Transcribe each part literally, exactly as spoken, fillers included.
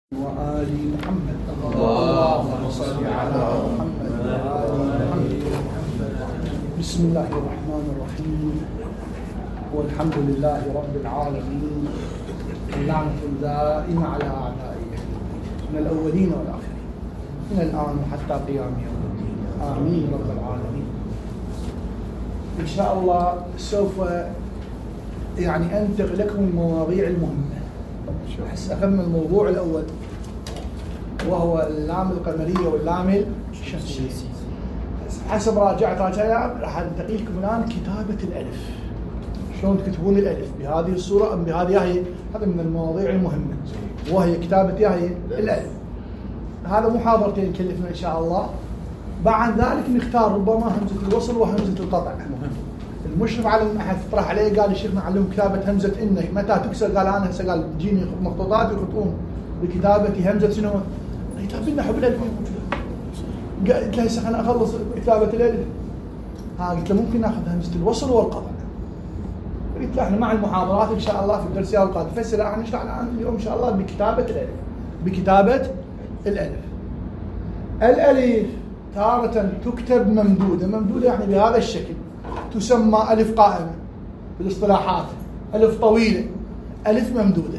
وآل محمد. اللهم صل على محمد وآل محمد. بسم الله الرحمن الرحيم، والحمد لله رب العالمين، اللعنة الدائمة على أعدائه من الأولين والآخرين من الآن وحتى قيام يوم الدين، آمين رب العالمين. إن شاء الله سوف يعني أنتقل لكم المواضيع المهمة. أحس أهم الموضوع الأول وهو اللام القمرية واللام الشمسية. حسب راجعت راجعت راح أنتقل لكم الآن كتابة الألف، شلون تكتبون الألف بهذه الصورة أم بهذه. هي هذا من المواضيع المهمة، وهي كتابة هي الألف. هذا محاضرتين نكلفنا إن شاء الله. بعد ذلك نختار ربما همزة الوصل وهمزة القطع. المشرف على المعهد طرح عليه قال الشيخ نعلم كتابة همزة إنه متى تكسر. قال أنا هسه قال تجيني مخطوطات ويخطون بكتابة همزة شنو؟ كتاب لنا حب الألف. قلت له هسه خليني أخلص كتابة الألف. ها قلت له ممكن ناخذ همزة الوصل والقطع. قلت له احنا مع المحاضرات إن شاء الله في الدرس القادم. فسر راح نشرح الآن اليوم إن شاء الله بكتابة الألف. بكتابة الألف. الألف تارة تكتب ممدودة، ممدودة يعني بهذا الشكل، تسمى ألف قائمة بالاصطلاحات، ألف طويلة، ألف ممدودة.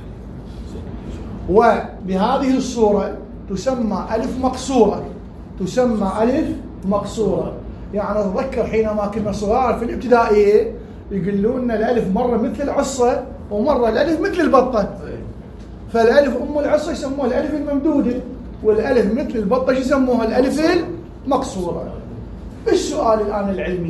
وبهذه الصورة تسمى ألف مقصورة، تسمى ألف مقصورة. يعني أتذكر حينما كنا صغار في الابتدائية يقولون لنا الألف مرة مثل العصة ومرة الألف مثل البطة. فالألف أم العصة يسموها الألف الممدودة، والألف مثل البطة يسموها الألف المقصورة. السؤال الآن العلمي،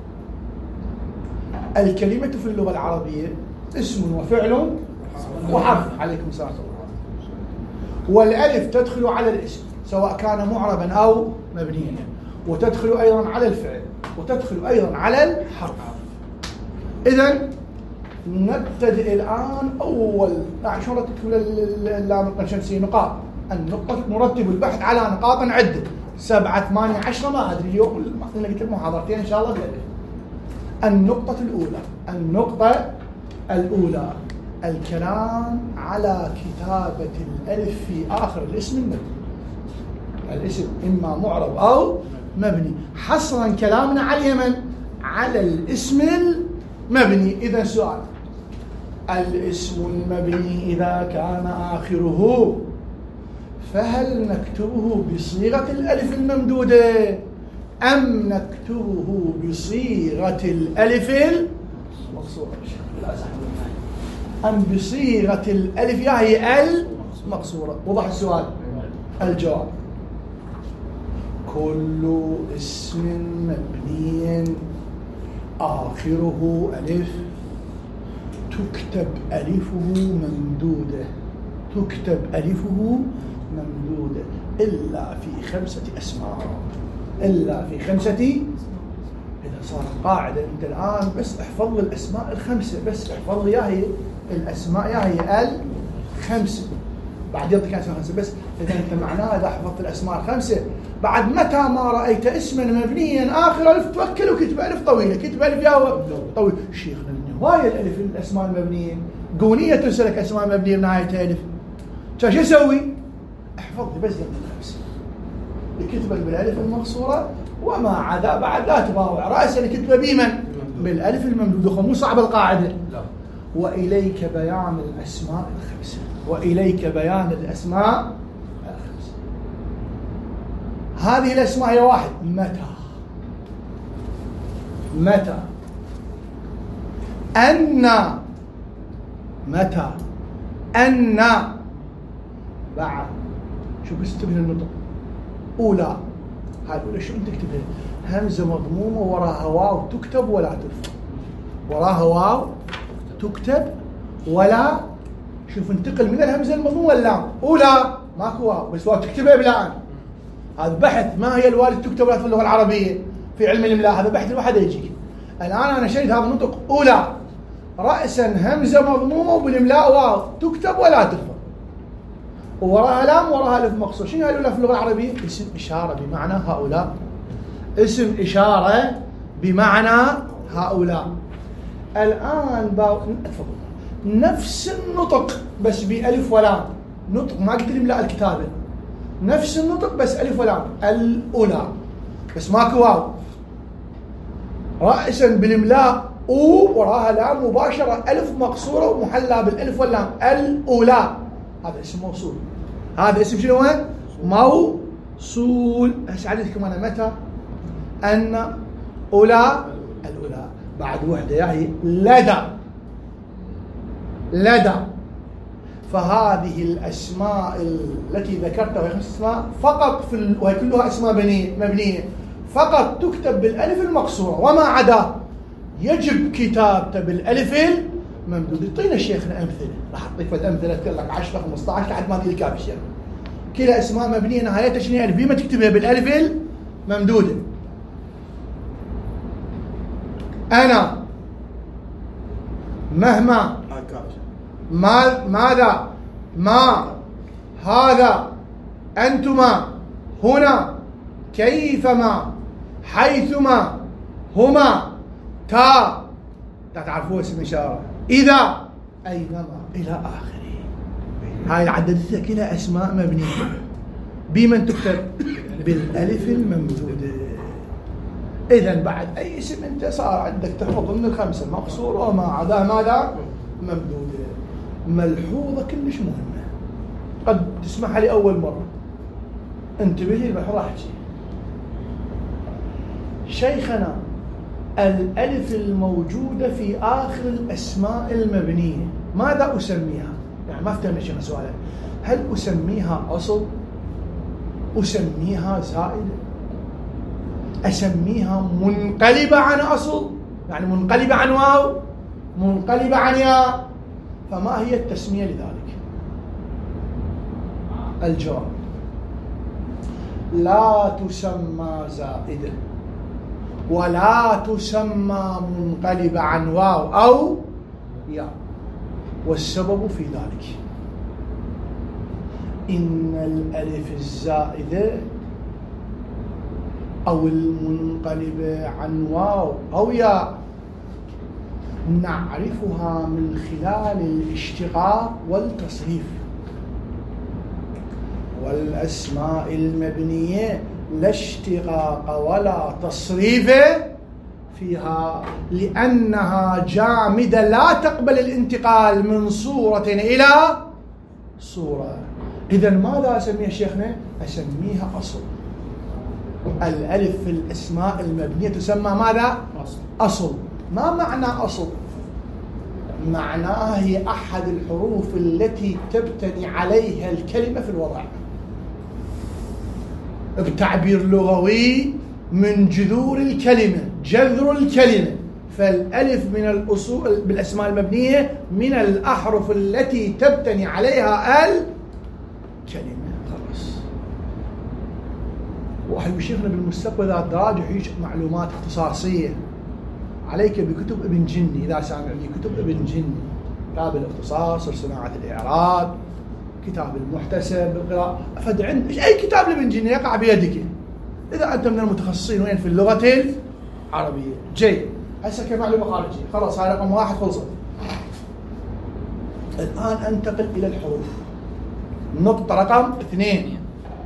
الكلمة في اللغة العربية اسم وفعل وحرف. عليكم السلام. والألف تدخل على الاسم سواء كان معربا أو مبنيا، وتدخل أيضا على الفعل، وتدخل أيضا على الحرف. إذن نبتدئ الآن. أول شو نرتب اللام الشمسية؟ نقاط. النقطة نرتب البحث على نقاط عدة، سبعة ثمانية عشرة ما أدري. اليوم اللي قلت محاضرتين إن شاء الله بالألف. النقطة الأولى، النقطة الأولى الكلام على كتابة الألف في آخر الاسم المبني. الاسم إما معرب أو مبني. حصرا كلامنا على اليمن على الاسم المبني. إذا سؤال، الاسم المبني إذا كان آخره فهل نكتبه بصيغة الألف الممدودة أم نكتبه بصيغة الألف المقصورة؟ أم بصيغة الألف يا هي المقصورة؟ وضح السؤال. الجواب: كل اسم مبني آخره ألف تكتب ألفه ممدودة، تكتب ألفه ممدودة إلا في خمسة أسماء، إلا في خمسة. إذا صار قاعدة أنت الآن بس احفظ لي الأسماء الخمسة، بس احفظ لي يا هي الأسماء يا هي الخمسة. بعد يعطيك أسماء خمسة بس. إذا أنت معناه إذا حفظت الأسماء الخمسة بعد متى ما رأيت اسما مبنيا آخر ألف توكل وكتب ألف طويلة، كتب ألف يا طويل. شيخنا هواية الألف الأسماء المبنية قونية ترسلك أسماء مبنية بنهاية ألف. شو يسوي؟ احفظ لي بس الخمسة، يكتب بالألف المقصورة وما عدا بعد لا تباوع رأسا يكتب بمن؟ بالألف الممدودة. مو صعب القاعدة. لا. وإليك بيان الأسماء الخمسة، وإليك بيان الأسماء الخمسة. هذه الأسماء هي واحد: متى، متى، أن، متى، أن. بعد شو بس تبني النطق. أولى، هاي أولى شو أنت تكتبها؟ همزة مضمومة وراها واو تكتب ولا ترفع، وراها واو تكتب ولا. شوف انتقل من الهمزة المضمومة واللام. أولى ماكو واو بس واو تكتبها بلا. هذا بحث ما هي الوالد تكتب ولا في اللغة العربية في علم الإملاء. هذا بحث الواحد يجيك. الآن أنا شريت هذا النطق. أولى رأسا همزة مضمومة وبالإملاء واو تكتب ولا ترفع، ووراها لام وراها ألف مقصور. شنو هاي الأولى في اللغة العربية؟ اسم إشارة بمعنى هؤلاء. اسم إشارة بمعنى هؤلاء. الآن باو... نفس النطق بس بألف ولام. نطق، ما قلت الإملاء الكتابة، نفس النطق بس ألف ولام، الأولى بس ماكو واو. رأسا بالإملاء أو وراها لام مباشرة، ألف مقصورة ومحلى بالألف واللام، الأولى. هذا اسم موصول، هذا اسم شنو هو؟ موصول. هسه عددكم أنا متى؟ أن أولى الأولى. بعد وحدة يعني لدى لدى. فهذه الأسماء التي ذكرتها وهي خمس أسماء فقط في ال... وهي كلها أسماء مبنية فقط تكتب بالألف المقصورة، وما عدا يجب كتابته بالألف الممدودة. يعطينا شيخنا أمثلة، راح أعطيك الأمثلة أذكر لك عشرة خمسة عشر لحد ما تجي الكافي الشيخ. كلا أسماء مبنية نهايتها شنو يعني؟ بما تكتبها بالألف الممدودة. أنا، مهما، ما، ماذا، ما، هذا، أنتما، هنا، كيفما، حيثما، هما، تا، تعرفوا اسم إشارة، إذا، أينما، إلى آخره. هاي العددية كلها أسماء مبنية بمن تكتب بالألف الممدودة. إذن بعد أي اسم أنت صار عندك تحفظ من الخمسة مقصور وما عدا ماذا؟ ممدودة. ملحوظة كلش مهمة قد تسمعها لي أول مرة، انتبه لي راح أحكي. شيخنا الألف الموجودة في آخر الأسماء المبنية ماذا أسميها؟ يعني ما افتهم شيخ سؤالك، هل أسميها أصل؟ أسميها زائدة؟ أسميها منقلبة عن أصل؟ يعني منقلبة عن واو؟ منقلبة عن ياء؟ فما هي التسمية لذلك؟ الجواب: لا تسمى زائدة ولا تسمى منقلبة عن واو أو ياء. والسبب في ذلك إن الألف الزائدة أو المنقلبة عن واو أو ياء نعرفها من خلال الاشتقاق والتصريف، والأسماء المبنية لا اشتقاق ولا تصريف فيها لأنها جامدة لا تقبل الانتقال من صورة إلى صورة. إذن ماذا أسميها شيخنا؟ أسميها أصل. الألف في الأسماء المبنية تسمى ماذا؟ أصل. أصل. ما معنى أصل؟ معناه هي أحد الحروف التي تبتني عليها الكلمة في الوضع. بتعبير لغوي من جذور الكلمة، جذر الكلمة. فالألف من الأصول بالأسماء المبنية من الأحرف التي تبتني عليها الكلمة. خلاص. واحد يشيخنا بالمستقبل ذات دراجة يعيش معلومات اختصاصية. عليك بكتب ابن جني، إذا سامعني كتب ابن جني، كتاب الاختصاص، صناعة الإعراب، كتاب المحتسب، القراءة، فد عند أي كتاب لابن جني يقع بيدك إذا أنت من المتخصصين وين في اللغة العربية. جيد. هسه كمعلومة خارجية، خلاص هاي رقم واحد خلصت. الآن أنتقل إلى الحروف. نقطة رقم اثنين.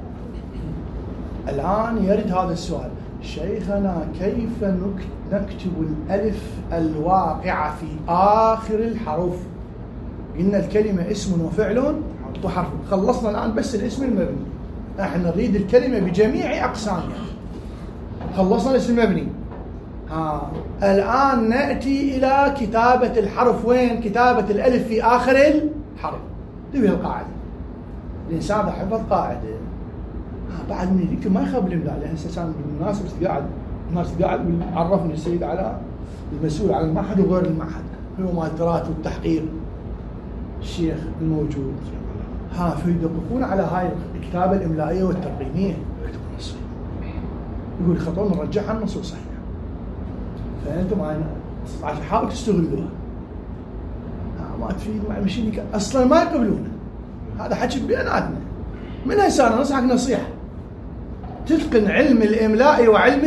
الآن يرد هذا السؤال: شيخنا كيف نكتب الألف الواقعة في آخر الحروف؟ قلنا الكلمة اسم وفعل وحرف، خلصنا الآن بس الاسم المبني، احنا نريد الكلمة بجميع أقسامها. خلصنا الاسم المبني. ها الآن نأتي إلى كتابة الحرف. وين كتابة الألف في آخر الحرف؟ تبي القاعدة. الإنسان إذا حفظ قاعدة بعد من يمكن ما يخاف بالإملاء، لأن كان بالمناسبة قاعد الناس قاعد عرفني السيد على المسؤول على المعهد وغير المعهد، هو مال الدراسة والتحقيق الشيخ الموجود. ها فيدققون على هاي الكتابة الإملائية والترقيمية، يكتبون نصين يقول خطوة نرجعها النصوص صحيح. فأنتم عشان حاول تستغلوها. ها ما تفيد مع مشينك أصلا ما يقبلونه. هذا حكي بيناتنا. من هسه أنا نصحك نصيحة: تتقن علم الإملاء وعلم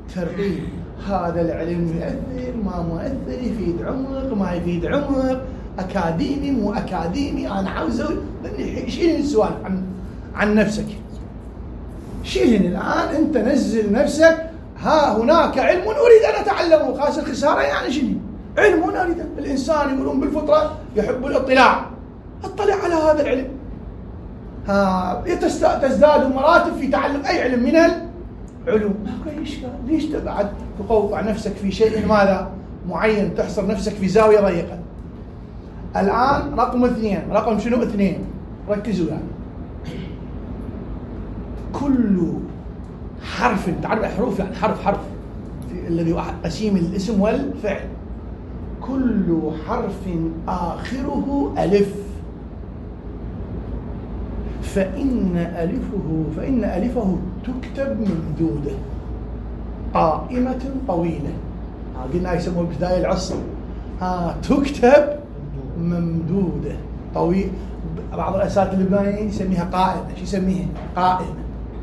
الترقيم. هذا العلم يؤثر ما مؤثر، يفيد عمق ما يفيد عمق، أكاديمي مو أكاديمي، أنا عاوز شيل السؤال عن عن نفسك، شيل الآن أنت نزل نفسك. ها هناك علم أريد أن أتعلمه، خاص الخسارة يعني شنو؟ علم أريد. الإنسان يقولون بالفطرة يحب الاطلاع، اطلع على هذا العلم. ها تزداد مراتب في تعلم أي علم من العلوم، ما في إشكال. ليش تبعد تقوطع نفسك في شيء ماذا معين، تحصر نفسك في زاوية ضيقة؟ الآن رقم اثنين، رقم شنو اثنين؟ ركزوا يعني. كل حرف، تعرف حروف يعني حرف حرف الذي قسيم الاسم والفعل، كل حرف آخره ألف فإن ألفه فإن ألفه تكتب ممدودة قائمة طويلة. قلنا يسموه بداية العصر. ها تكتب ممدودة طويل. بعض الأساتذة اللبنانيين يسميها قائمة. شو يسميها؟ قائمة.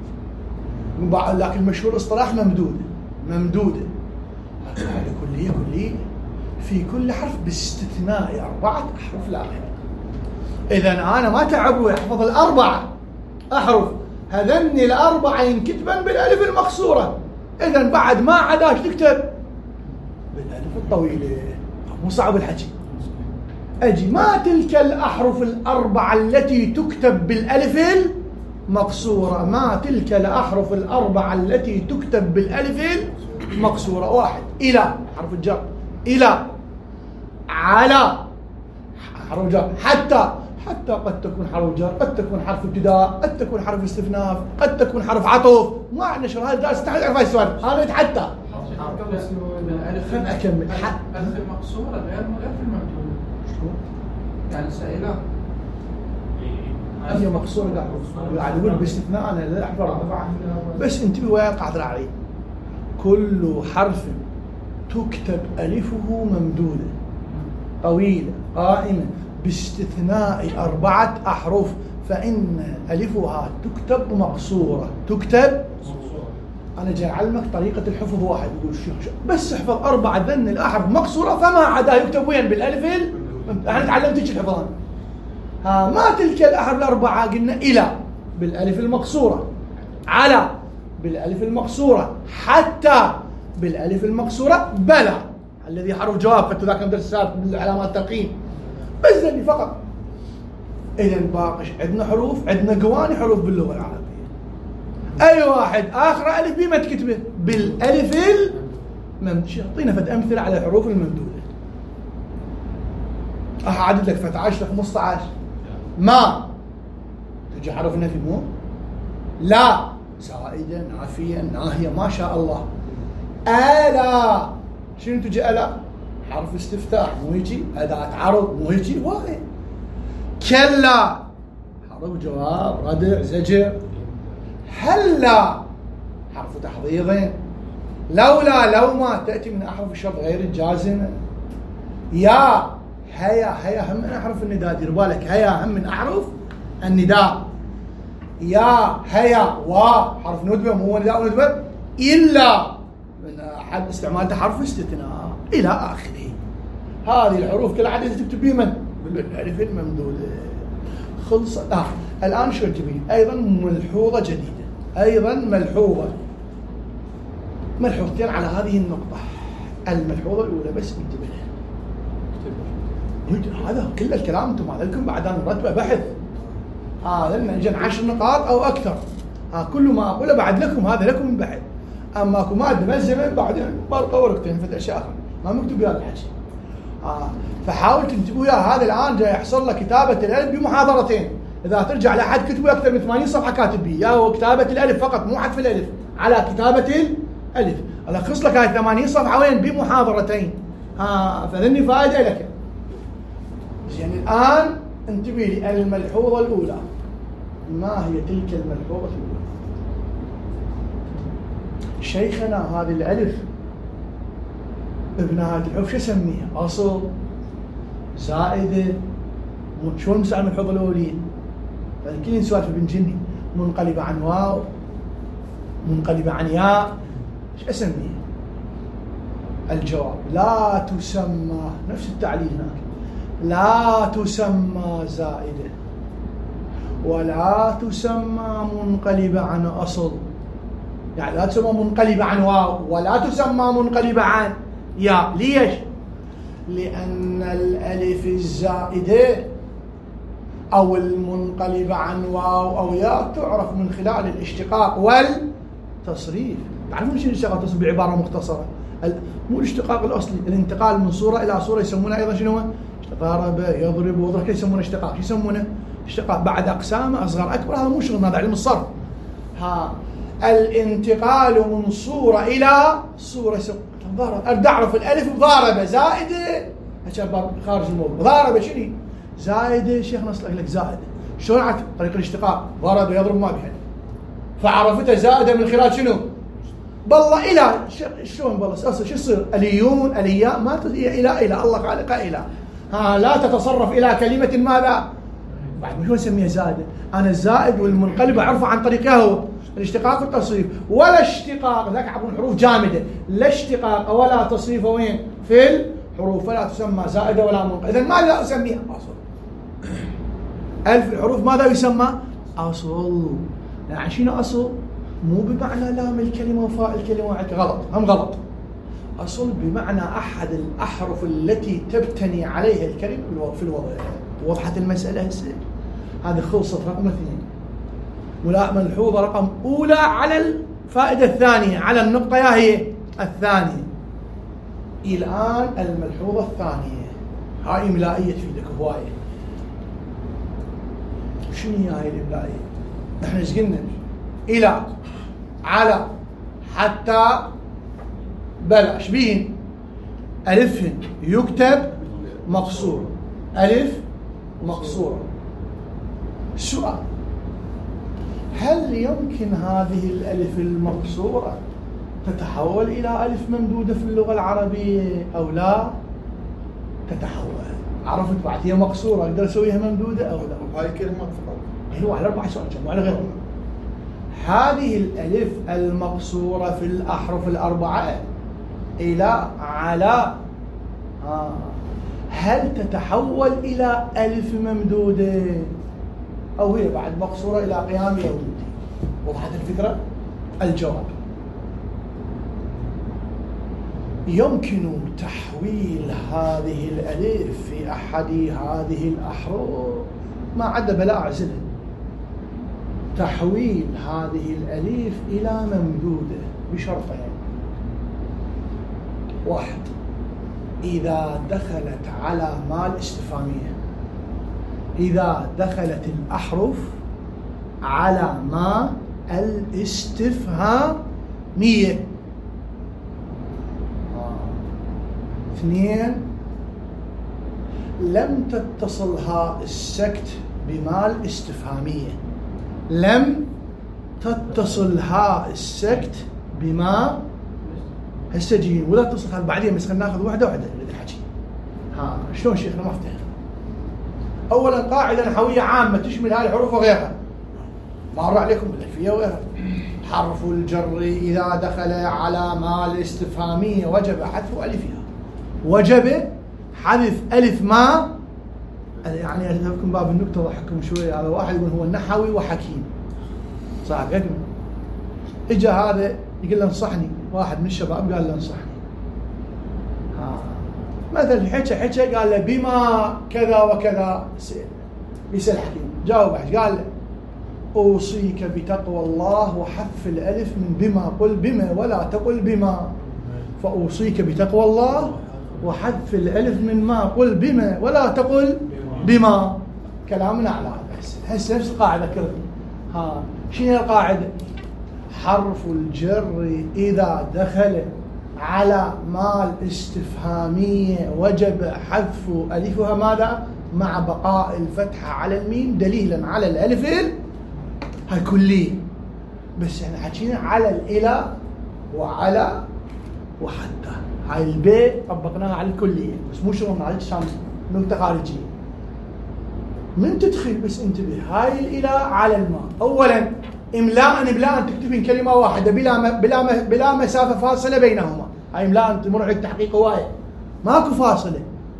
لكن المشهور اصطلاح ممدودة. ممدودة هذه كلية كلية في كل حرف باستثناء أربعة أحرف لا غير. إذا أنا ما تعبوا أحفظ الأربعة أحرف، هذني الأربعة ينكتبن بالألف المقصورة. إذا بعد ما عداش تكتب بالألف الطويلة، مو صعب الحكي. أجي ما تلك الأحرف الأربعة التي تكتب بالألف المقصورة، ما تلك الأحرف الأربعة التي تكتب بالألف المقصورة. واحد إلى حرف الجر، إلى، على حرف جر، حتى حتى قد تكون حرف جر، قد تكون حرف ابتداء، قد تكون حرف استثناء، قد تكون حرف عطف. ما عندنا شغل. هذا درس تحت تعرف هاي السؤال. أنا حتى خلنا أكمل. الألف المقصورة غير غير في المكتوب. شو؟ يعني سائلة هي مقصورة قاعد يقول باستثناء. أنا لا أحفظ بس انتبه ويا قاعد راعي. كل حرف تكتب ألفه ممدودة طويلة قائمة باستثناء أربعة أحرف فإن ألفها تكتب مقصورة. تكتب. أنا جاي أعلمك طريقة الحفظ. واحد يقول شو بس احفظ أربعة ذن الأحرف مقصورة فما عدا يكتب وين بالألف. أنا تعلمتك الحفظان. ها ما تلك الأحرف الأربعة قلنا إلى بالألف المقصورة، على بالألف المقصورة، حتى بالألف المقصورة، بلى الذي حرف جواب خدتوا ذاك الدرس السابق بالعلامات الترقيم بس ذني فقط. إذا باقي عندنا حروف، عندنا قواني حروف باللغة العربية. أي واحد آخر ألف بي ما تكتبه بالألف الممدودة. أعطينا فد أمثلة على الحروف الممدودة. أعدد لك فترة عشرة خمسة عشر. ما تجي حرف النفي مو؟ لا زائدة نافية ناهية ما شاء الله. ألا شنو تجي ألا؟ حرف استفتاح مو يجي؟ أداة عرض مو يجي؟ واحد. كلا حرف جواب ردع زجر. هلا حرف تحضيض. لولا لو ما تأتي من أحرف الشرط غير الجازمة. يا هيا هيا هم من أحرف النداء. دير بالك هيا هم من أحرف النداء. يا هيا وحرف ندبة مو نداء وندبة إلا من أحد استعمال حرف استثناء إلى آخره. هذه الحروف كلها عدد تكتب بها من بالألف الممدودة. خلصت. آه. الآن شو تبين؟ أيضا ملحوظة جديدة، أيضا ملحوظة ملحوظتين على هذه النقطة. الملحوظة الأولى بس انتبه. هذا كل الكلام انتم ما لكم بعد ان نرتبه بحث. هذا آه نجن عشر نقاط او اكثر. ها آه كل ما اقوله بعد لكم، هذا لكم البحث. اما اكو ماده ملزمه بعدين برقه ورقتين في اشياء اخرى ما مكتوب بهذا الحكي. آه فحاول تنتبهوا يا هذا الان جاي يحصل لك كتابه الالف بمحاضرتين. اذا ترجع لاحد كتبه اكثر من ثمانين صفحه كاتب به، يا هو كتابه الالف فقط مو حذف الالف، على كتابه الالف. الخص لك هاي ثمانين صفحه وين؟ بمحاضرتين. ها آه فذني فائده لك. يعني الآن انتبه لي. الملحوظة الأولى، ما هي تلك الملحوظة الأولى؟ شيخنا هذه الألف ابن هذه الحروف شو اسميها؟ أصل، زائدة، شو المسألة الملحوظة الأولية؟ فالكل سؤال في ابن جني. منقلبة عن واو، منقلبة عن ياء، شو اسميها؟ الجواب لا تسمى، نفس التعليل هناك، لا تسمى زائدة ولا تسمى منقلبة عن أصل، يعني لا تسمى منقلبة عن واو ولا تسمى منقلبة عن يا. ليش؟ لأن الألف الزائدة أو المنقلبة عن واو أو ياء تعرف من خلال الاشتقاق والتصريف. تعرفون شنو الاشتقاق والتصريف بعبارة مختصرة؟ مو الاشتقاق الأصلي، الانتقال من صورة إلى صورة يسمونه أيضا شنو؟ ضرب يضرب وضرب، كيف يسمونه اشتقاق؟ شو يسمونه؟ اشتقاق بعد أقسامه أصغر أكبر، هذا مو شغلنا، هذا علم الصرف. ها الانتقال من صورة إلى صورة ضرب، أبدأ أعرف الألف ضاربة زائدة عشان خارج الموضوع. ضاربة شنو؟ زائدة. شيخ نصلك لك زائدة شلون؟ عاد طريق الاشتقاق ضرب يضرب ما بيحل، فعرفتها زائدة من خلال شنو؟ بالله إلى شلون بالله أصلا شو يصير؟ أليون ألياء ما هي إلى إلى الله خالقها إلى. ها لا تتصرف إلى كلمة ماذا؟ بعد شو نسميها زائدة؟ أنا الزائد والمنقلب أعرفه عن طريقه هو الاشتقاق والتصريف. ولا اشتقاق ذاك عبون حروف جامدة، لا اشتقاق ولا تصريف وين؟ في الحروف، فلا تسمى زائدة ولا منقلبة. إذن ماذا أسميها؟ أصل. ألف الحروف ماذا يسمى؟ أصل. يعني شنو أصل؟ مو بمعنى لام الكلمة وفاء الكلمة، غلط، هم غلط. أصل بمعنى أحد الأحرف التي تبتني عليها الكلمة في الوضع. وضحت المسألة هسه؟ هذه خلصت رقم اثنين. ملحوظة رقم أولى على الفائدة الثانية، على النقطة يا هي الثانية. الآن الملحوظة الثانية هاي إملائية تفيدك هواية. شنو هي هاي الإملائية؟ نحن ايش قلنا؟ إلى، على، حتى، بلاش بين. ألفهن يكتب مقصور، ألف مقصورة. السؤال: هل يمكن هذه الألف المقصورة تتحول إلى ألف ممدودة في اللغة العربية أو لا تتحول؟ عرفت بعد هي مقصورة أقدر أسويها ممدودة أو لا؟ هاي كلمة فقط. هو على أربع سؤال مو على غيرهم. هذه الألف المقصورة في الأحرف الأربعة إلى، على، آه. هل تتحول إلى ألف ممدودة أو هي بعد مقصورة إلى قيام يومية؟ وضحت الفكرة؟ الجواب: يمكن تحويل هذه الألف في أحد هذه الأحرف ما عدا بلا أعزله. تحويل هذه الألف إلى ممدودة بشرطين: واحد، إذا دخلت على ما الاستفهامية، إذا دخلت الأحرف على ما الاستفهامية. اثنين، لم تتصلها السكت بما الاستفهامية، لم تتصلها السكت بما هسه ولا تصل بعدين، بس خلينا ناخذ واحده واحده الحكي. ها شلون شيخنا ما افتهم؟ اولا قاعده نحويه عامه تشمل هاي الحروف وغيرها، مر عليكم بالالفيه وغيرها. حرف الجر اذا دخل على ما الاستفهاميه وجب حذف الفها، وجب حذف الف ما. يعني أذكركم باب النكته ضحككم شويه على واحد يقول هو النحوي وحكيم، صح كده؟ اجى هذا يقول له انصحني، واحد من الشباب قال له انصحني. ها مثل حكى حكى قال له بما كذا وكذا، يسأل حكيم جاوب قال له اوصيك بتقوى الله وحذف الالف من بما، قل بما ولا تقل بما، فاوصيك بتقوى الله وحذف الالف من ما، قل بما ولا تقل بما. كلامنا على هذا هسه هسه نفس القاعده كرتي. ها شنو القاعده؟ حرف الجر إذا دخل على ما الاستفهامية وجب حذف ألفها ماذا؟ مع بقاء الفتحة على الميم دليلا على الألف هاي كلية. بس احنا حكينا على الإلى وعلى وحتى، هاي البي طبقناها على الكلية بس مو شغلنا على الشام نقطة خارجية. من تدخل بس انتبه هاي الإلى على الماء. أولا إملاء بلا أن تكتبين كلمة واحدة بلا بلا بلا مسافة فاصلة بينهما، هاي إملاء تمر على التحقيق هواية ماكو فاصلة.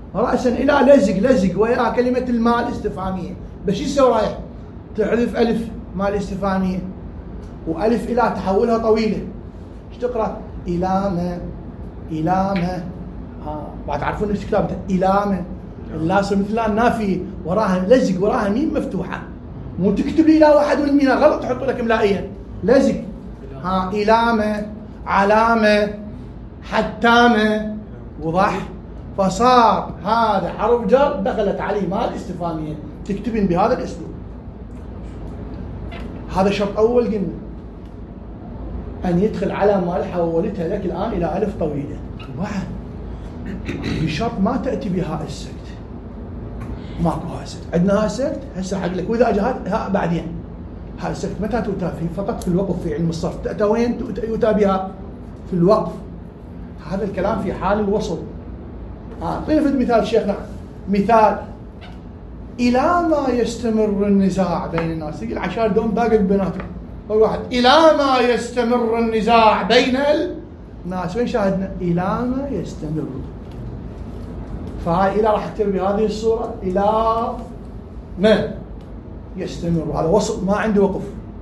رأسا إلى لزق لزق ويا كلمة المال الاستفهامية، بس يسوي رايح تحذف ألف مال استفهامية وألف إلى تحولها طويلة، ايش تقرأ؟ إلامة إلامة. ها بعد تعرفون ايش كتابته؟ إلامة اللاصق مثل النافية وراها لزق وراها ميم مفتوحة، مو تكتب لي إلى واحد والمينا غلط تحط لك ملائيا لزق. ها إلامة علامة حتامة، وضح؟ فصار هذا حرف جر دخلت عليه مال استفهامية تكتبين بهذا الاسلوب. هذا شرط أول قلنا أن يدخل على مال حولتها لك الآن إلى ألف طويلة. واحد بشرط ما تأتي بهاء السكت، ماكو هاء السكت، عندنا هاء السكت هسه حق لك، وإذا أجى هاء بعدين هاء السكت متى تؤتى فيه؟ فقط في الوقف في علم الصرف. تأتى وين؟ يؤتى بها في الوقف. هذا الكلام في حال الوصل. آه طيب مثال شيخنا، مثال إلى ما يستمر النزاع بين الناس، يقول عشان دوم باقي بيناتهم كل واحد إلى ما يستمر النزاع بين الناس، وين شاهدنا؟ إلى ما يستمر. فهاي إلى راح تكتب بهذه الصورة إلى ما يستمر، هذا وصل ما عنده وقف.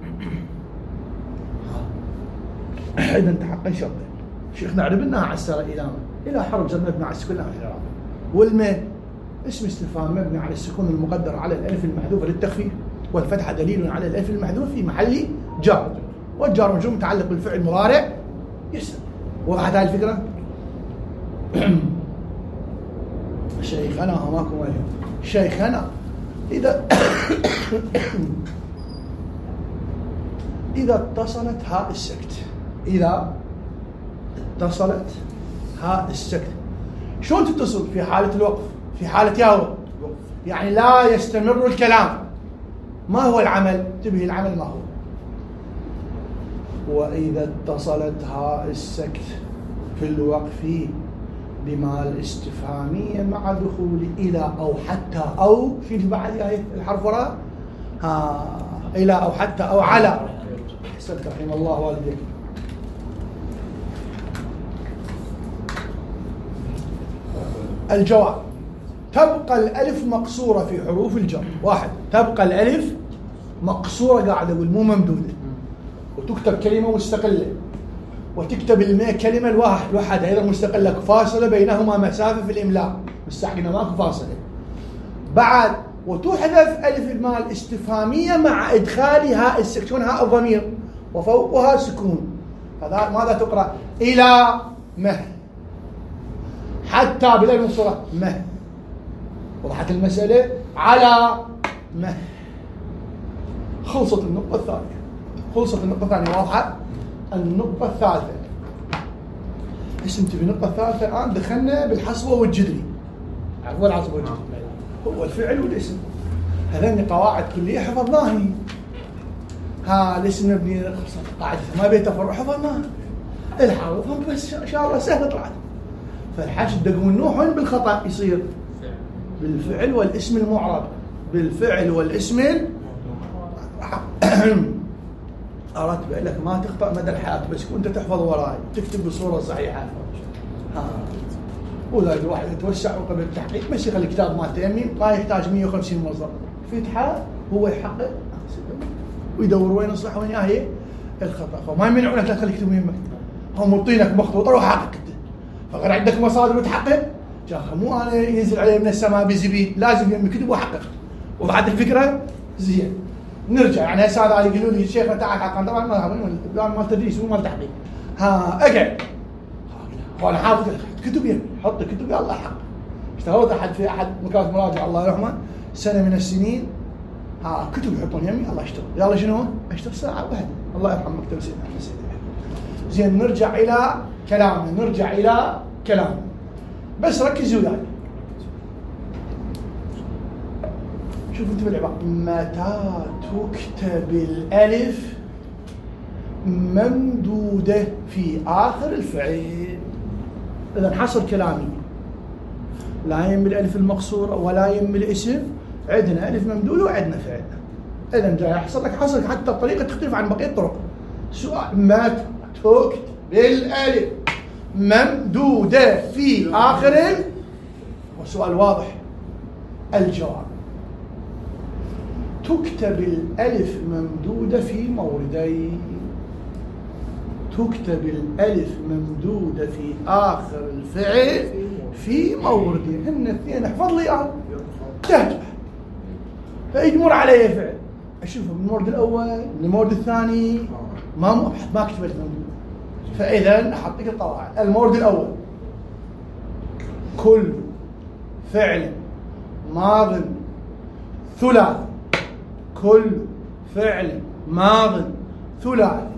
إذا تحقق شرطين شيخنا عرفناها على السارة إلى ما إلى حرف جر مبني على السكون في الإعراب، والما اسم استفهام مبني على السكون المقدر على الألف المحذوفة للتخفيف، والفتحة دليل على الألف المحذوف في محل جر، والجار والمجرور متعلق بالفعل المضارع يستمر. وضحت هاي الفكرة؟ شيخنا هماكم اليوم شيخنا إذا إذا اتصلت هاء السكت، إذا اتصلت هاء السكت شلون تتصل؟ في حالة الوقف، في حالة ياو يعني لا يستمر الكلام. ما هو العمل؟ انتبه العمل ما هو. وإذا اتصلت هاء السكت في الوقف بما الاستفهامية مع دخول إلى أو حتى أو في بعد الحرف وراء ها إلى أو حتى أو على. أحسنت رحم الله والديك. الجواب تبقى الألف مقصورة في حروف الجر. واحد تبقى الألف مقصورة قاعدة أقول مو ممدودة، وتكتب كلمة مستقلة، وتكتب الماء كلمة الواحد الواحد أيضا مستقلة فاصلة بينهما مسافة في الإملاء، مستحقنا ماكو فاصلة. بعد وتحذف ألف المال الاستفهامية مع إدخال هاء السكون هاء الضمير وفوقها سكون. هذا ماذا تقرأ؟ إلى مه حتى بالألف المقصورة مه. وضحت المسألة؟ على مه. خلصت النقطة الثانية. خلصت النقطة الثانية. واضحة؟ النقطة الثالثة اسمت في النقطة الثالثة الآن دخلنا بالحصبة والجدري. عفوا الحصبة والجدري هو الفعل والاسم، هذين قواعد كلية حفظناها. ها الاسم مبني قاعدة ما بيه تفرع حفظناها، الحروفهم بس إن شاء الله سهلة طلعت. فالحج دقون نوح بالخطأ يصير بالفعل والاسم المعرب، بالفعل والاسم أردت بقول لك ما تخطأ مدى الحياة، بس كنت تحفظ وراي تكتب بالصورة الصحيحة. ها ولا الواحد يتوسع قبل التحقيق بس يخلي الكتاب مالته يمي ما يحتاج مية وخمسين موظف، فتحة هو يحقق ويدور وين الصح وين هي الخطأ. فما يمنعونك لا تخلي كتب يمك، هم مطينك مخطوطة روح حقق انت. فغير عندك مصادر وتحقق، جاها مو أنا ينزل عليه من السماء بزبيب، لازم يمي كتب وحقق. وبعد الفكرة زين نرجع يعني هسه هذا يقولوا لي الشيخ تعال حقا طبعا ما ما تدريس مو مال تحقيق. ها اقعد وانا حافظ كتب يمي حط كتب يا الله حق. اشتغلت احد في احد مكاتب مراجع الله يرحمه سنه من السنين، ها كتب يحطون يمي الله يشتغل. يلا شنو؟ اشتغل ساعه واحده الله يرحم مكتب سيدنا احمد سيد. زين نرجع الى كلامنا، نرجع الى كلامنا بس ركزوا وياي. شوفوا انتم العبارة متى تكتب الألف ممدودة في آخر الفعل. إذا حصر كلامي لا يم الألف المقصورة ولا يم الاسم، عندنا ألف ممدودة وعندنا فعلنا. إذا جاي يحصل لك حصر حتى الطريقة تختلف عن بقية الطرق. سؤال متى تكتب الألف ممدودة في آخر سؤال واضح. الجواب: تكتب الألف ممدودة في موردين. تكتب الألف ممدودة في آخر الفعل في موردين، هن اثنين احفظ لي اياهم تهجح. فيجمر علي فعل اشوفه من المورد الاول من المورد الثاني، ما ما اكتب الموجود. فاذا احط لك القواعد. المورد الاول: كل فعل ماض ثلاثي. كل فعل ماض ثلاثي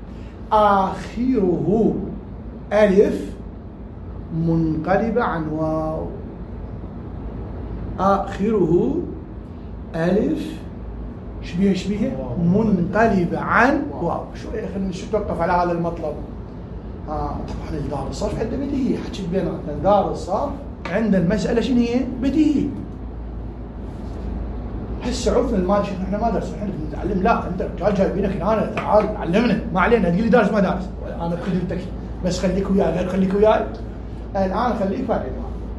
آخره ألف منقلبة عن واو. آخره ألف شبيه شبيه منقلبة عن واو. شوية خلينا نتوقف على هذا المطلب. آه طبعا الدار الصرف عنده بديهية، حكيت بيناتنا دار الصرف عند المسألة شنو هي؟ بديهية. هسه عرفنا المال شيخ احنا ما درسنا، احنا نتعلم. لا انت رجال جايبينك هنا تعال علمنا، ما علينا تقول لي دارس ما دارس، انا بخدمتك بس خليك وياي غير خليك وياي. الان خليك بعدين.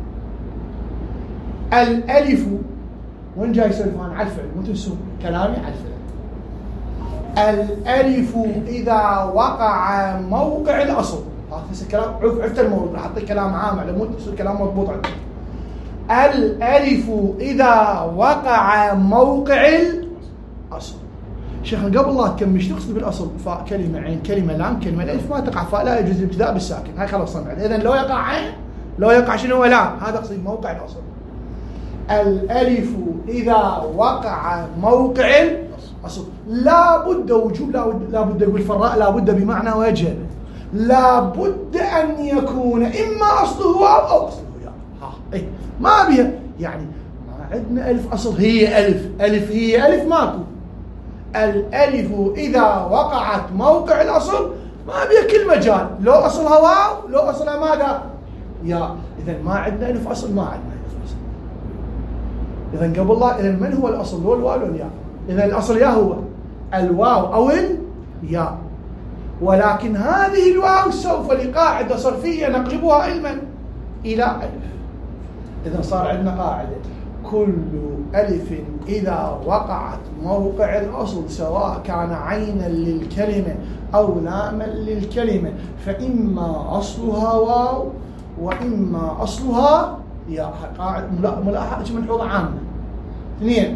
الالف وين جاي يسولفون على الفعل؟ مو تنسون كلامي على الفعل. الالف اذا وقع موقع الاصل. هذا الكلام عرفت الموضوع، راح اعطيك كلام عام على مود يصير كلام مضبوط عندك. الألف إذا وقع موقع الأصل. شيخنا قبل لا تكمل ايش تقصد بالأصل؟ فاء كلمة عين كلمة لام كلمة الألف ما تقع فاء، لا يجوز الابتداء بالساكن. هاي خلاص صنعت. إذا لو يقع عين لو يقع شنو هو لام، هذا أقصد موقع الأصل. الألف إذا وقع موقع الأصل لا بد وجوب، لا بد يقول فراء لا بد بمعنى وجب، لا بد أن يكون إما أصله واو أو أصله ياء. ها إيه ما بيها يعني ما عندنا ألف أصل هي ألف، ألف هي ألف ماكو. الألف إذا وقعت موقع الأصل ما بيها كل مجال، لو أصلها واو لو أصلها ماذا؟ يا. إذا ما عندنا ألف أصل، ما عندنا ألف أصل. إذا قبل الله إذا من هو الأصل؟ هو الواو والياء. إذا الأصل يا هو الواو أو الياء، ولكن هذه الواو سوف لقاعدة صرفية نقلبها علما إلى ألف. إذا صار عندنا قاعدة: كل ألف إذا وقعت موقع الأصل سواء كان عينا للكلمة أو لاما للكلمة فإما أصلها واو وإما أصلها ياء. قاعدة ملاحظة ملحوظة عامة. اثنين: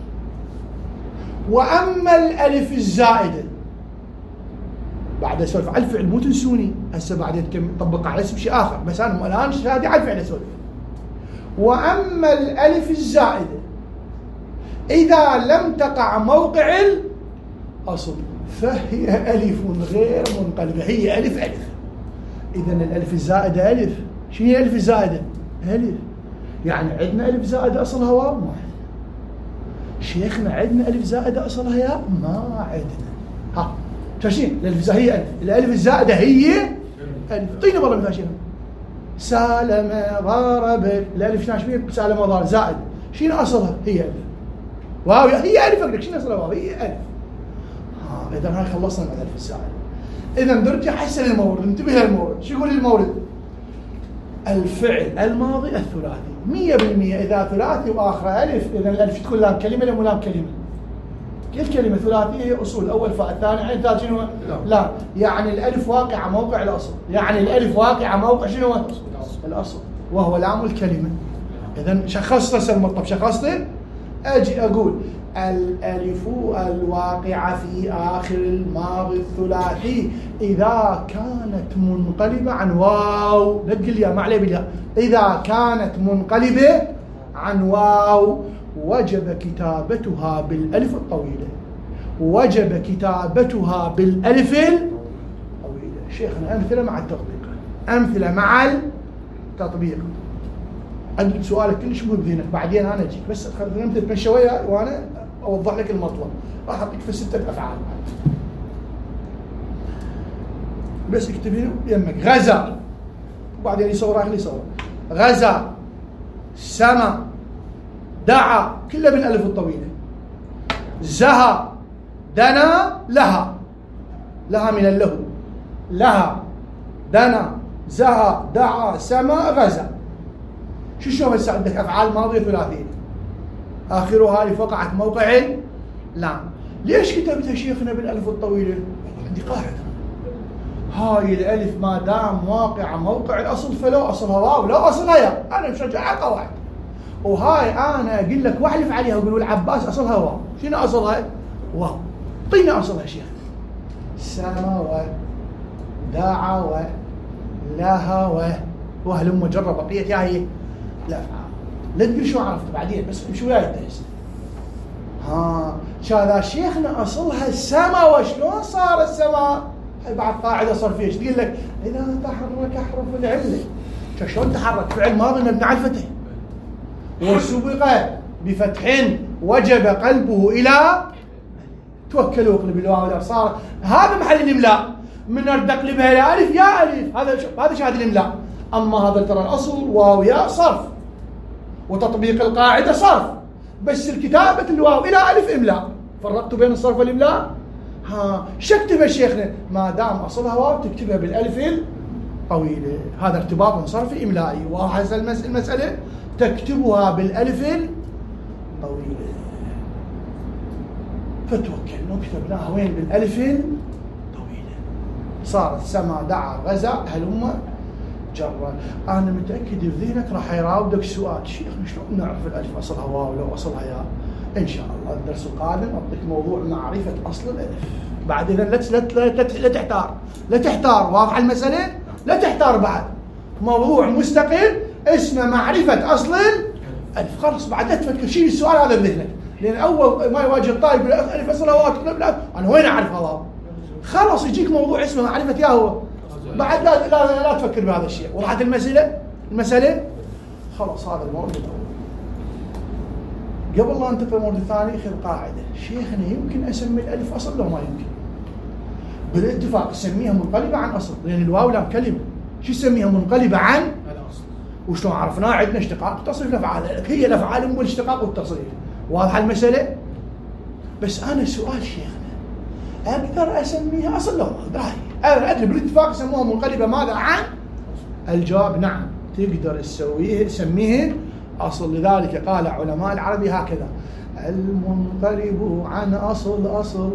وأما الألف الزائدة، بعد أسولف على الفعل مو تنسوني، هسه بعدين نطبق على اسم شيء آخر، بس أنا الآن شادي على الفعل أسولف. وأما الألف الزائدة إذا لم تقع موقع الأصل فهي ألف غير منقلبة، هي ألف ألف. إذا الألف الزائدة ألف. شنو هي ألف الزائدة؟ ألف. يعني عندنا ألف زائدة أصلها واو؟ ما عندنا. شيخنا عندنا ألف زائدة أصلها ياء؟ ما عندنا. ها شاشين الألف الزائدة هي ألف، الألف الزائدة هي ألف. طينا والله مثال شيخنا سالم ضرب، الألف شنو شبيه سالم ضرب زائد، شنو أصلها؟ هي ألف. واو هي ألف. أقولك شنو أصلها واو؟ هي ألف. ها إذا هاي خلصنا من الألف الزائدة. إذا نرجع حسن المورد، انتبه للمورد. شو يقول المورد؟ الفعل الماضي الثلاثي مية بالمية إذا ثلاثي وآخره ألف، إذا الألف تكون لام كلمة لام ولام كلمة. كل كلمة ثلاثية هي أصول، أول فاء الثاني عين ثالث شنو؟ لا. يعني الألف واقعة موقع الأصل، يعني الألف واقعة موقع شنو؟ الأصل وهو لام الكلمة. إذا شخصت المطلب، شخصت. أجي أقول الألف الواقعة في آخر الماضي الثلاثي إذا كانت منقلبة عن واو، لا تقول يا ما عليه بالياء، إذا كانت منقلبة عن واو وجب كتابتها بالألف الطويلة، وجب كتابتها بالألف الطويلة. شيخنا أمثلة مع التطبيق، أمثلة مع التطبيق. عندك سؤالك كلش مهم بذهنك، بعدين أنا أجيك بس خلينا نمثل شوية وأنا أوضح لك المطلب. راح أعطيك في ستة أفعال بس اكتب هنا يمك. غزا، وبعدين يصور أهلي يصور. غزا، سما، دعا، كله بالألف الطويلة. زها، دنا، لها، لها من اللهو، لها، دنا، زها، دعا، سما، غزا. شو شلون هسه عندك افعال ماضيه ثلاثيه اخرها الف وقعت موقع لام. ليش كتبتها شيخنا بالالف الطويله؟ عندي قاعده، هاي الالف ما دام واقعه موقع الاصل فلو اصلها واو لو اصلها يا، انا مشجع على القواعد. وهاي انا اقول لك واحلف عليها وقول العباس اصلها واو. شنو اصلها؟ واو. طينا اصلها شيخ. سما و داعا و لها و وهلم جرى بقيه يا هي لا لا تقول شو عرفت بعدين، بس شو وياي التهز. ها شاذا شيخنا اصلها السما. وشلون صار السما؟ هاي بعد قاعده صرفيه تقول لك اذا تحرك حرف العله. شلون تحرك؟ فعل ماضي مبني على الفتح وسبق بفتح وجب قلبه الى توكلوا اقلب الواو. صار هذا محل الاملاء، من ارد اقلبها الى الف يا الف، هذا هذا شاهد الاملاء. اما هذا ترى الاصل واو يا صرف، وتطبيق القاعده صرف، بس الكتابه الواو الى الف املاء. فرقتوا بين الصرف والاملاء. ها شكتبها شيخنا ما دام اصلها واو تكتبها بالالف الطويله. هذا ارتباط صرفي املائي. وهذه المساله تكتبها بالالف الطويله. فتوكلنا كتبناها وين؟ بالالف الطويله. صارت سما دعا غزا هلم جرا. انا متاكد في ذهنك راح يراودك سؤال، شيخنا شلون نعرف الالف اصلها واو لو اصلها يا؟ ان شاء الله الدرس القادم اعطيك موضوع معرفه اصل الالف. بعد اذا لا لا لا تحتار، لا تحتار. واضحه المساله؟ لا تحتار. بعد موضوع مستقل اسمه معرفه اصل الالف. خلص بعد لا تفكر، شيل السؤال هذا بذهنك، لان اول ما يواجه الطالب الالف اصلها واو انا وين اعرفها واو؟ خلص يجيك موضوع اسمه معرفه يا هو. بعد لا لا لا, لا تفكر بهذا الشيء. وضحت المساله؟ المساله خلاص. هذا المورد الاول. قبل لا انتقل للمورد الثاني خذ قاعده، شيخنا يمكن اسمي الالف اصل لو ما يمكن؟ بالاتفاق سميها منقلبه عن اصل، لان الواو لام كلمه. شو يسميها منقلبه عن الاصل؟ وشلون عرفناه؟ عندنا اشتقاق وتصريف الافعال، هي الافعال مو الاشتقاق والتصريف. واضحه المساله؟ بس انا سؤال شيخنا، اقدر اسميها اصل لو ما اقدر؟ انا ادري بالاتفاق يسموها منقلبه ماذا عن؟ الجواب نعم، تقدر تسويه تسميه اصل. لذلك قال علماء العربي هكذا: المنقلب عن اصل اصل،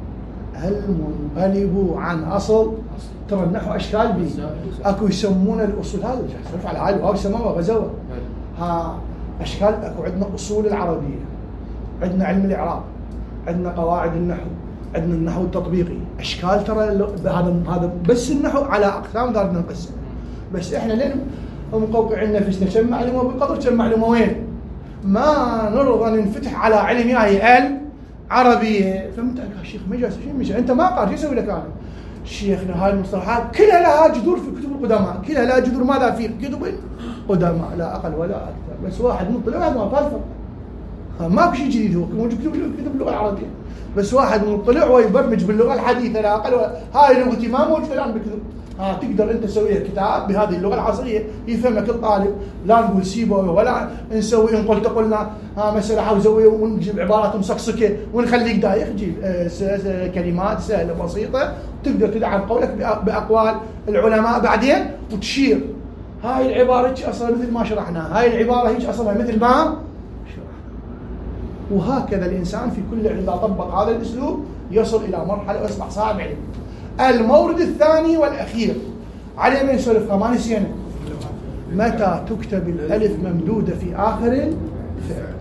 المنقلب عن اصل. ترى النحو اشكال بي، اكو يسمون الاصول، هذا صرف على هاي الواو سماوه غزوه. ها اشكال. اكو عندنا اصول العربيه، عندنا علم الاعراب، عندنا قواعد النحو، عندنا النحو التطبيقي. اشكال ترى هذا هذا بس النحو على اقسام دارنا نقسم. بس احنا لين مقوقعين نفسنا كم معلومه بالقدر كم معلومه وين؟ ما نرضى ننفتح على علم ياهي العربيه. فهمت يا شيخ؟ مجاز شيء مش انت ما قال شو اسوي لك انا؟ شيخنا هاي المصطلحات كلها لها جذور في كتب القدماء، كلها لها جذور ماذا في كتب القدماء لا اقل ولا اكثر. بس واحد مطلع واحد ما فالفه، ماكو شيء جديد، هو موجود كتب اللغه العربيه. بس واحد مطلع ويبرمج باللغه الحديثه لا اقل ولا. هاي لغتي ما موجوده الان بالكتب. ها تقدر انت تسويها كتاب بهذه اللغه العصريه يفهمك الطالب. لا نقول سيبه ولا نسوي ان قلت قلنا ها مساله حوزويه ونجيب عبارات مسقسكه ونخليك دايخ. جيب كلمات سهله بسيطه تقدر تدعم قولك باقوال العلماء بعدين وتشير. هاي العباره هيك اصلا مثل ما شرحناها، هاي العباره هيك اصلا مثل ما شرحنا. وهكذا الانسان في كل اذا طبق هذا الاسلوب يصل الى مرحله واصبح صاحب علم. المورد الثاني والأخير عليه ما يسولف ما نسينا، متى تكتب الألف ممدودة في آخر الفعل؟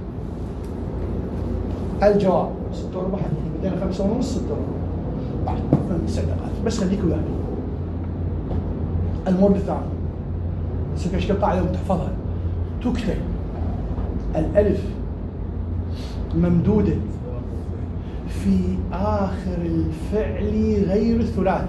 الجواب ستة وربع. بدينا خمسة ونص ستة وربع بعد ست دقائق بس خليك وياي. المورد الثاني سوف اشكال قاعدة وتحفظها. تكتب الألف ممدودة في آخر الفعل غير الثلاثي،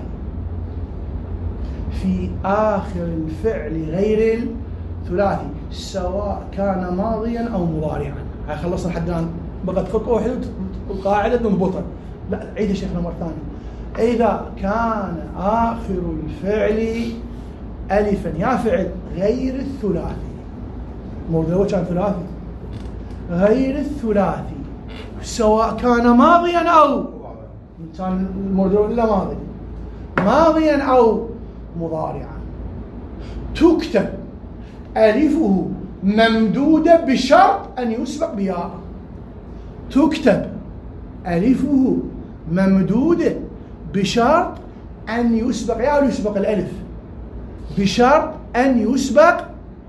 في آخر الفعل غير الثلاثي سواء كان ماضيا أو مضارعا. هاي خلصنا لحد الآن، بقت خطوة واحدة القاعدة نضبطها. لا عيد يا شيخنا مرة ثانية. إذا كان آخر الفعل ألفا يا فعل غير الثلاثي، الموضوع هو كان ثلاثي غير الثلاثي سواء كان ماضيا أو كان الموضوع إلا ماضي ماضيا أو مضارعا، تكتب ألفه ممدودة بشرط أن يسبق بياء. تكتب ألفه ممدودة بشرط أن يسبق ياء ويسبق الألف، بشرط أن يسبق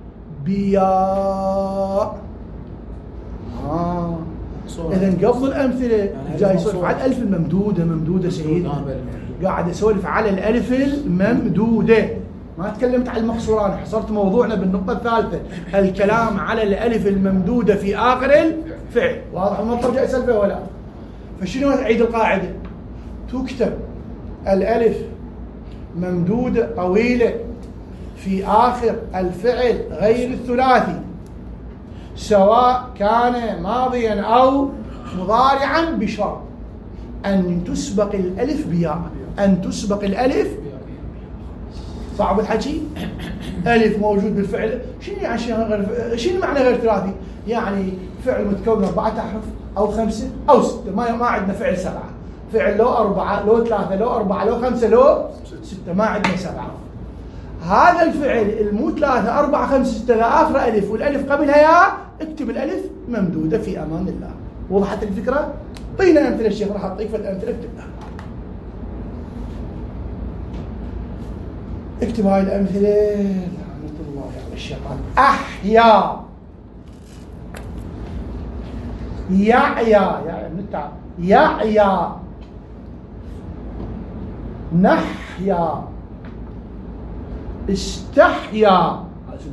بياء. آه. إذن قبل الأمثلة يعني جاي يسولف على الألف الممدودة. ممدودة سيدي، قاعد أسولف على الألف الممدودة، ما تكلمت على المقصورة. أنا حصرت موضوعنا بالنقطة الثالثة، الكلام على الألف الممدودة في آخر الفعل. واضح؟ ما ترجع يسلفه ولا. فشنو أعيد القاعدة؟ تكتب الألف ممدودة طويلة في آخر الفعل غير الثلاثي، سواء كان ماضيا أو مضارعا، بشرط أن تسبق الألف بياء. أن تسبق الألف. صعب الحكي؟ ألف موجود بالفعل، شنو يعني شنو معنى غير ثلاثي؟ يعني فعل متكون أربعة أحرف أو خمسة أو ستة. ما ما عندنا فعل سبعة. فعل لو أربعة لو ثلاثة لو أربعة لو خمسة لو ستة، ما عندنا سبعة. هذا الفعل المو ثلاثة أربعة خمسة ستة إذا آخر ألف والألف قبلها ياء، اكتب الألف ممدودة في أمان الله. وضحت الفكرة؟ طينا أمثلة الشيخ، راح أعطيك فد أمثلة اكتبها. اكتب هاي الأمثلة. لعنة الله على الشيطان. أحيا، يعيا، يعيا يعيا، نحيا، استحيا،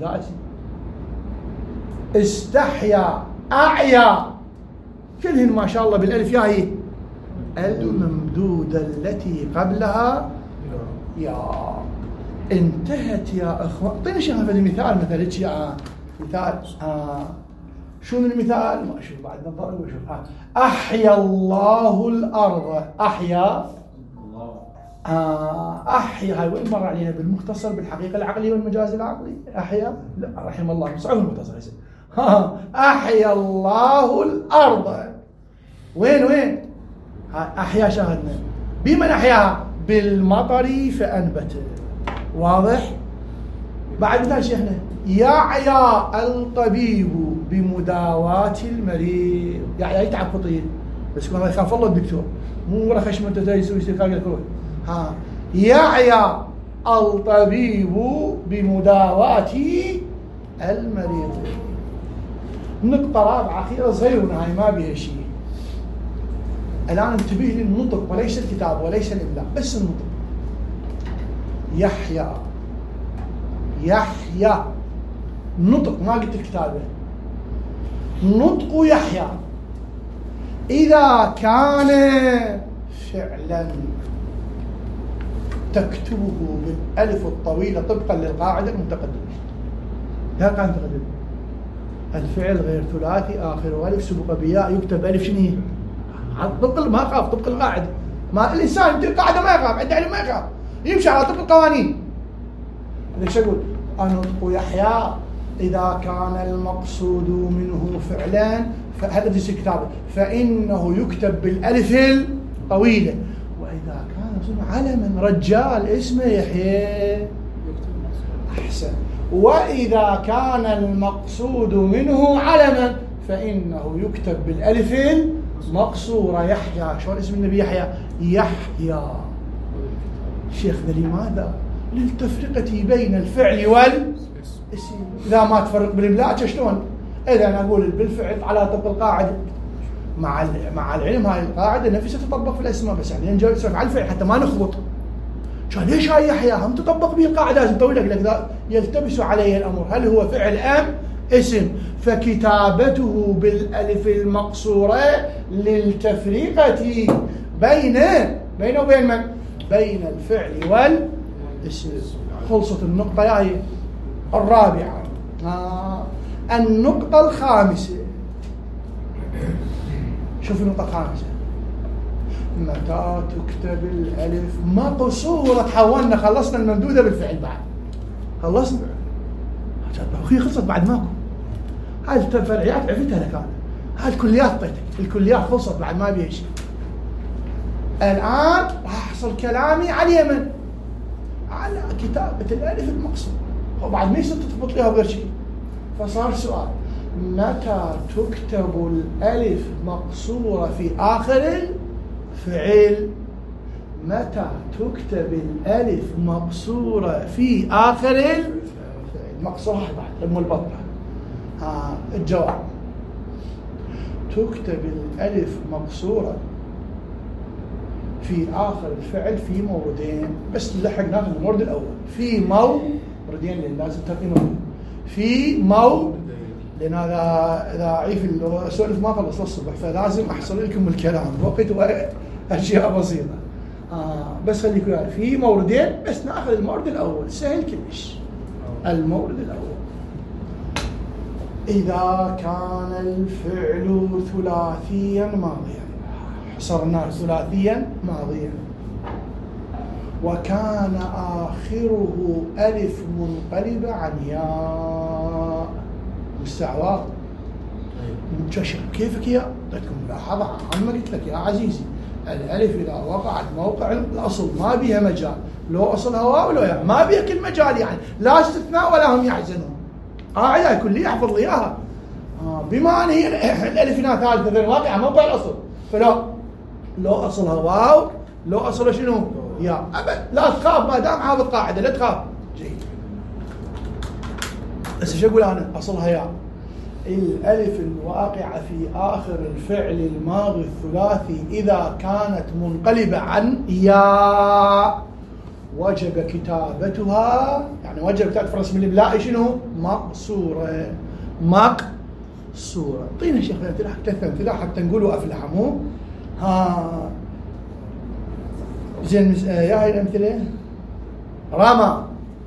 استحيا، أعيا، كلهن ما شاء الله بالألف ياهي الممدودة التي قبلها يا. انتهت يا اخوان. اعطيني شيء هذا المثال مثلا يا مثال. آه. شو من المثال؟ ما اشوف بعد نظر واشوف. احيا الله الارض. احيا آه. احيا هاي وين مر علينا بالمختصر بالحقيقه العقليه والمجاز العقلي. احيا لا رحم الله صعب المختصر يصير. احيا الله الارض. وين وين احيا؟ شاهدنا بمن احياها؟ بالمطر فانبت. واضح؟ بعد مثال شيخنا، يعيا الطبيب بمداواة المريض. يعيا يتعب فطير، بس كمان يخاف الله الدكتور، مو ورا خشمته زي يسوي يصير خارج الكروي. ها يعيا الطبيب بمداواة المريض. نقطة رابعة أخيرة صغيرة هاي ما بيها شيء. الآن انتبه للنطق وليس الكتاب وليس الإملاء، بس النطق. يحيى، يحيى، نطق، ما قلت الكتابة. نطق يحيى إذا كان فعلا تكتبه بالألف الطويلة طبقا للقاعدة المتقدمة. لا كان تقدم الفعل غير ثلاثي آخر ألف سبق بياء يكتب ألف شنو؟ طبق ما يخاف، طبق القاعدة. ما الإنسان يمتلك القاعدة ما يخاف، عنده علم ما يخاف، يمشي على طبق القوانين. ليش أقول أنطق يحيى إذا كان المقصود منه فعلا، فهذا في الكتابة، فإنه يكتب بالألف الطويلة. وإذا كان علما رجال اسمه يحيى أحسن. وإذا كان المقصود منه علما فإنه يكتب بالألف المقصورة يحيى. شو اسم النبي يحيى؟ يحيى. شيخنا لماذا؟ للتفرقة بين الفعل والاسم. إذا ما تفرق بالإملاء شلون؟ إذا أنا أقول بالفعل على طبق القاعدة، مع مع العلم هاي القاعدة نفسها تطبق في الأسماء، بس يعني نجي نسولف على الفعل حتى ما نخبط. شو ليش هاي يحيى هم تطبق به القاعدة؟ لازم طويلة لك يلتبس عليه الأمر، هل هو فعل أم اسم؟ فكتابته بالألف المقصورة للتفرقة بين بين وبين من؟ بين الفعل والاسم. خلصت النقطة هاي الرابعة. آه. النقطة الخامسة، شوف النقطة الخامسة، متى تكتب الألف مقصورة. تحولنا خلصنا الممدودة بالفعل، بعد خلصنا أخي خلصت بعد ماكو. هاي الفرعيات عرفتها لك أنا، هاي الكليات طيتك، الكليات خلصت بعد ما بيها شيء. الآن راح أحصل كلامي على اليمن، على كتابة الألف المقصور، وبعد ما يصير تضبط لها بغير شيء. فصار سؤال: متى تكتب الألف مقصورة في آخر الفعل؟ متى تكتب الألف مقصورة في آخر الفعل؟ مقصورة بعد أم البطة. ها الجواب: تكتب الألف مقصورة في آخر الفعل في موردين، بس نلحق ناخذ المورد الأول. في موردين لأن لازم تقييم في مورد، لأن هذا إذا أعيف السؤال ما خلص الصبح فلازم أحصل لكم الكلام وقت وأشياء بسيطة. آه بس خليكم يعني في موردين، بس ناخذ المورد الأول سهل كلش. المورد الأول: إذا كان الفعل ثلاثيا ماضيا، حصرناه ثلاثيا ماضيا، وكان آخره ألف منقلبة عن ياء مستعوار. منتشر كيفك يا؟ قلتكم ملاحظة عامة، قلت لك يا عزيزي الألف إذا وقعت موقع الأصل ما بيها مجال، لو أصلها واو لو يا ما بيها كل مجال، يعني لا استثناء ولا هم يحزنون. قاعدة آه كلية احفظ لي إياها. آه بما أن هي الألف هنا ثالثة غير واقعة موقع الأصل، فلا لو أصلها واو لو أصلها شنو؟ يا أبد لا تخاف ما دام حافظ قاعدة لا تخاف. جيد. بس شو أقول أنا؟ أصلها يا. الألف الواقعة في آخر الفعل الماضي الثلاثي إذا كانت منقلبة عن ياء وجب كتابتها، يعني وجب كتابة في رسم الإملاء شنو؟ مقصورة. مقصورة. اعطينا شيخ ثلاث أمثلة حتى نقولوا أفلحموا. ها زين يا هاي الأمثلة: رمى،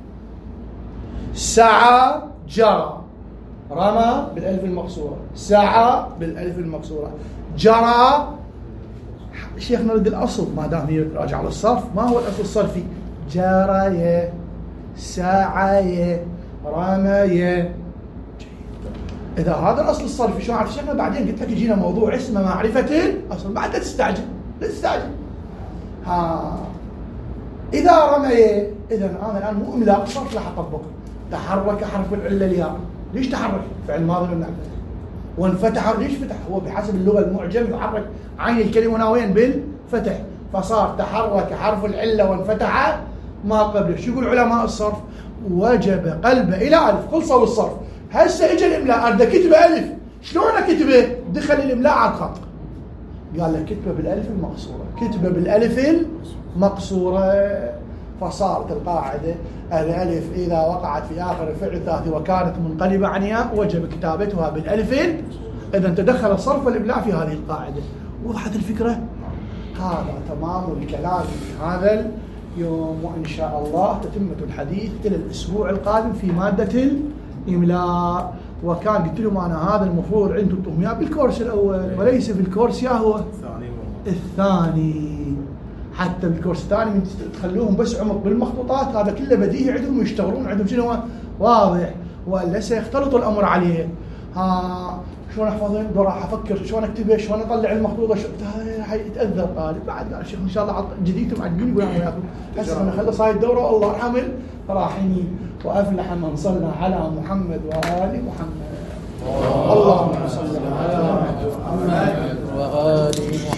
سعى، جرى. رمى بالألف المقصورة، سعى بالألف المقصورة، جرى. شيخ نرد الأصل ما دام هي راجعة للصرف. ما هو الأصل الصرفي؟ جرى، سعى، رمى. إذا هذا الأصل الصرفي شو عرفت شيخنا؟ بعدين قلت لك يجينا موضوع اسمه معرفة الأصل، بعد لا تستعجل لا تستعجل. ها إذا رمى، إذا أنا الآن مو إملاء صرف راح أطبقه. تحرك حرف العلة الياء. ليش تحرك؟ فعل ماضي من عفته. وانفتح، ليش فتح؟ هو بحسب اللغة المعجم يحرك عين الكلمة هنا وين؟ بالفتح، فصار تحرك حرف العلة وانفتح ما قبله. شو يقول علماء الصرف؟ وجب قلبه إلى ألف. خلصوا الصرف. هسه اجى الإملاء، أريد كتبه ألف، شلون كتبه؟ دخل الإملاء على الخط، قال له كتبه بالألف المقصورة، كتبه بالألف المقصورة. فصارت القاعدة: الألف إذا وقعت في آخر الفعل الثلاثي وكانت منقلبة عن ياء وجب كتابتها بالألف. إذا تدخل الصرف والإملاء في هذه القاعدة. وضحت الفكرة؟ هذا تمام الكلام في هذا اليوم، وإن شاء الله تتمة الحديث إلى الأسبوع القادم في مادة الإملاء. وكان قلت لهم أنا هذا المفروض عندكم تهميات بالكورس الأول وليس في الكورس يا هو الثاني. حتى بالكورس الثاني من تخلوهم بس عمق بالمخطوطات، هذا كله بديهي عندهم ويشتغلون عندهم شنو واضح، ولا سيختلط الأمر عليه. ها شلون احفظه؟ راح افكر شلون اكتبه، شلون اطلع المخطوطه، شو حيتاذى الطالب. بعد قال الشيخ ان شاء الله جديد معدلين يقول انا وياكم. هسه انا خلص هاي الدوره والله ارحم الراحمين. وافلح من صلى على محمد وال محمد. اللهم صل على محمد وآل محمد.